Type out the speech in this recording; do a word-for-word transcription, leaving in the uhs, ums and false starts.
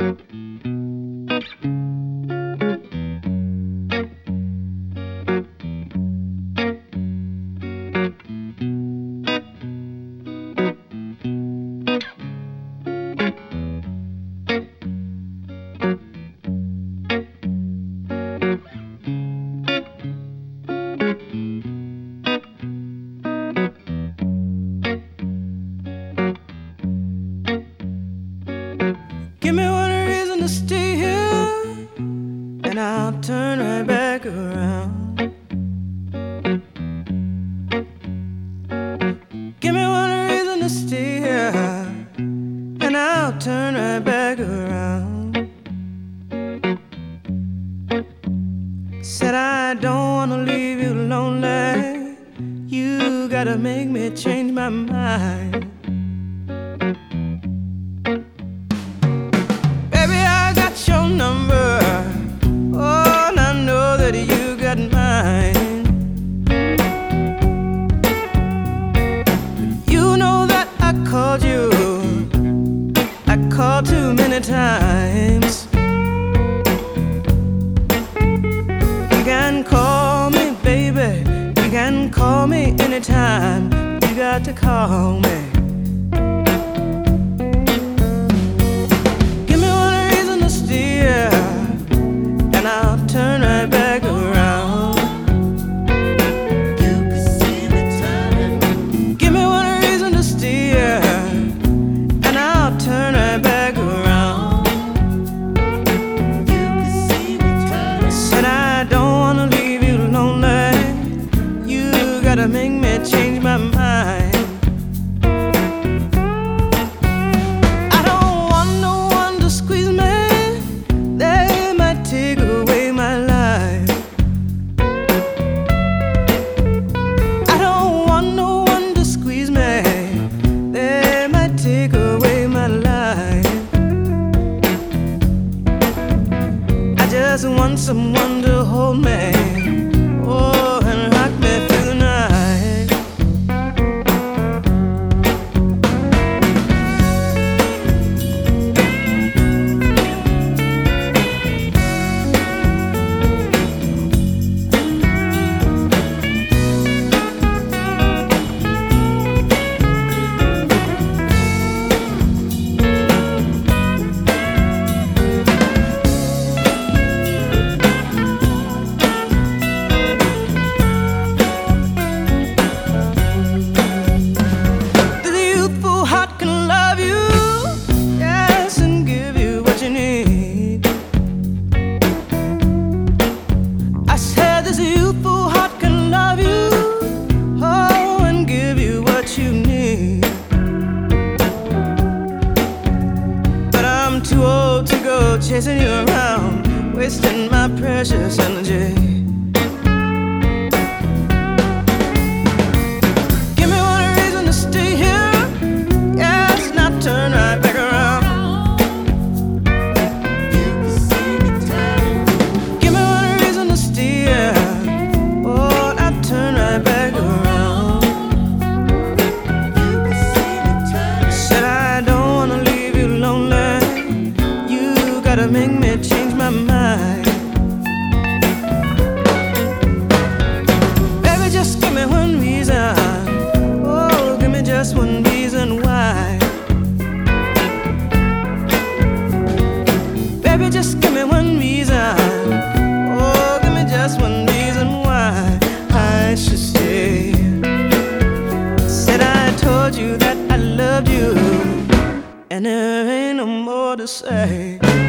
Give me one reason to stay here, and I'll turn right back around. Give me one reason to stay here, and I'll turn right back around. Said I don't wanna leave you lonely. You gotta make me change my mind. Your number, oh, and I know that you got mine. You know that I called you, I called too many times. You can call me, baby, you can call me anytime. You got to call me. And I'll turn right back around. You can see me turning. Give me one reason to steer, and I'll turn right back around. You can see me turning. Said I don't wanna leave you lonely. You gotta make me change my mind. I just want someone to hold me, oh, and rock me through the night. Too old to go chasing you around, wasting my precious energy. Give me one reason to stay here, yes, and I'll turn right back around. You can see me turning. Give me one reason to stay here, oh, and I'll turn right back around. You can see me turning. Said I don't wanna leave you lonely. Gotta make me change my mind. Baby, just give me one reason. Oh, give me just one reason why. Baby, just give me one reason. Oh, give me just one reason why I should stay. Said I told you that I loved you, and there ain't no more to say.